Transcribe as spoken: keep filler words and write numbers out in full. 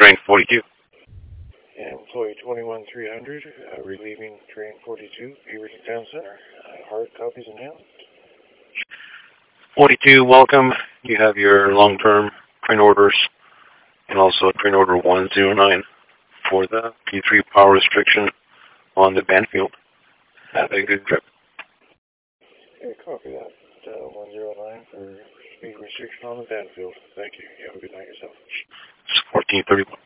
train forty-two. Yeah, employee twenty-one three hundred, uh, relieving train forty-two, Beaverton Town Center. Uh, hard copies in hand. forty-two, welcome. You have your long-term train orders and also train order one zero nine for the P three power restriction on the Banfield. Have a good trip. Okay, copy that. Uh, one zero nine for speed restriction on the Banfield. Thank you. You have a good night yourself. fourteen thirty-one.